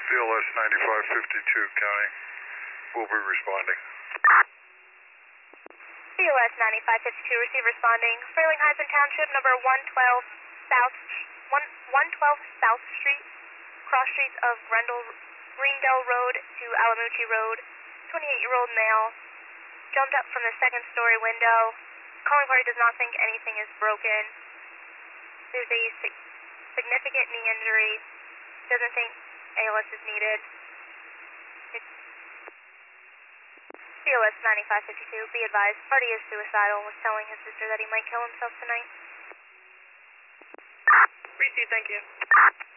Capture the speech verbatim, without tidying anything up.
C L S ninety-five fifty-two County will be responding. C L S ninety-five fifty-two, receive responding. Fairlinghuysen Township, number one twelve South, one twelve South Street, cross streets of Grendel, Greendale Road to Alamucci Road. twenty-eight-year-old male jumped up from the second story window. Calling party does not think anything is broken. There's a sig significant knee injury. Doesn't think A L S is needed. C L S ninety-five fifty-two, be advised, party is suicidal, was telling his sister that he might kill himself tonight. Receive, thank you.